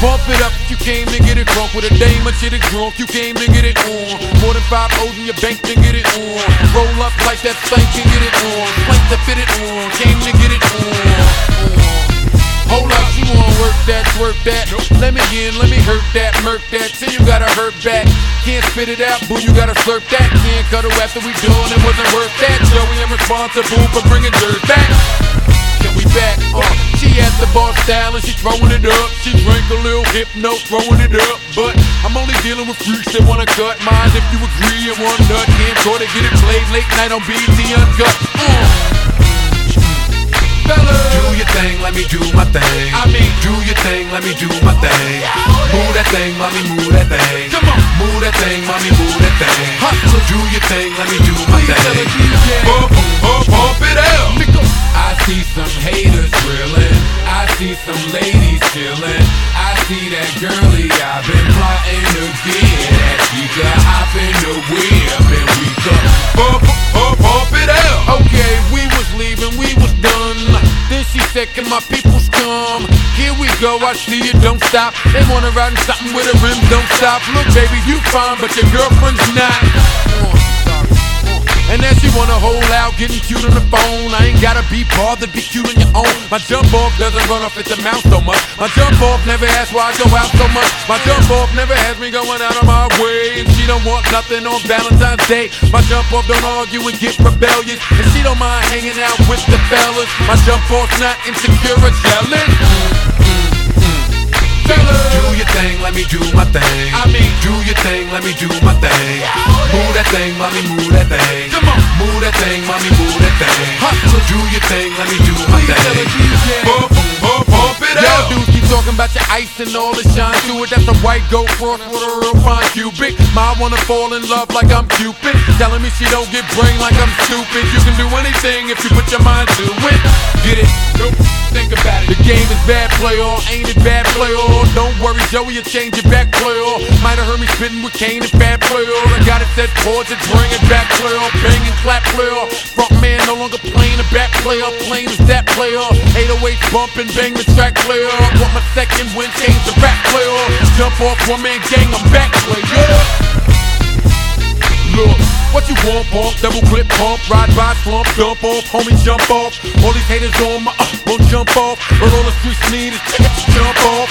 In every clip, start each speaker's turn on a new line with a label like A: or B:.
A: Bump it up, you came to get it drunk. With a dame or shit is drunk, you came to get it on. More than 5 O's in your bank to get it on. Roll up like that thing can get it on. Plank to fit it on, came to get it on. Hold up, she wanna work that, twerk that. Let me in, let me hurt that, murk that. Till you gotta hurt back. Can't spit it out, boo, you gotta slurp that. Can't cut her after we done, it wasn't worth that. Joey, I'm responsible for bringing dirt back. Can we back? She at the bar style and she throwing it up. She drank a little hypno, throwing it up. But I'm only dealing with freaks that wanna cut mine. If you agree, and one nut can't go to get it played late night on BET Uncut. Fellas,
B: do your thing, let me do my thing.
A: I mean,
B: do your thing, let me do my thing. Move that thing, mommy, move that thing.
A: Come on,
B: move that thing, mommy, move that thing.
A: Hustler,
B: do your thing, let me do my thing.
A: Bump it out.
B: I see some haters drilling. I see some ladies chilling. I see that girlie I've been plotting to get at. She could hop in the whip and we could
A: bump it out. Okay, we was leaving, we was done. Then she said, can my peoples come? Here we go, I see you, don't stop. They wanna ride in something with a rim, don't stop. Look baby, you fine, but your girlfriend's not. And then she wanna hold out, getting cute on the phone. I ain't gotta be bothered, be cute on your own. My jump off doesn't run off at the mouth so much. My jump off never asks why I go out so much. My jump off never has me going out of my way. And she don't want nothing on Valentine's Day. My jump off don't argue and get rebellious. And she don't mind hanging out with the fellas. My jump off's not insecure or jealous.
B: Do your thing, let me do my thing.
A: I mean,
B: do your thing, let me do my thing. Move that thing, mommy, move that thing.
A: Come on,
B: move that thing, mommy, move that thing.
A: Hustler,
B: do your thing, let me do my thing.
A: Bump it out. Y'all dudes keep talking about your ice and all the shine to it. That's a white gold cross with a real fine cubic. Ma wanna fall in love like I'm Cupid. Telling me she don't get brain like I'm stupid. You can do anything if you put your mind to it. Get it? Nope. Think about it. The game is bad, play all. Ain't it bad, play all? Don't worry, Joey, you'll change it back, play all. Might have heard me spitting with Kane and bad, play all. I got it set chords and bring it back, play all. Bang and clap, play all. Front man no longer playing the back, play all. Plain as that, play all. 808 bump and bang the track, play all. Want my second win, change the rap, play all. Jump off, one man gang, I'm back, play all. Look, what you want, pump, double clip, pump, ride by, slump, dump off, homie, jump off. All these haters on my won't jump off. But all the streets need is jump off,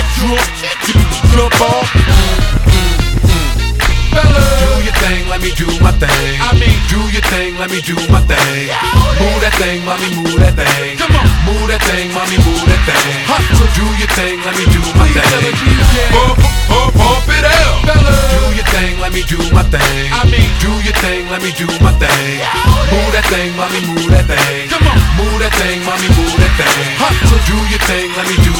A: jump off.
B: Do your thing, let me do my thing.
A: I mean,
B: do your thing, let me do my thing. Move that thing, mommy, move that thing.
A: Come on,
B: move that thing, mommy, move that thing.
A: Hustler,
B: do your thing, let me do my thing.
A: Bump it out,
B: do your thing, let me do my thing.
A: I mean,
B: do your thing, let me do my thing. Move that thing, mommy, move that thing.
A: Come on,
B: move that thing, mommy, move that thing.
A: Hustler,
B: do your thing, let me do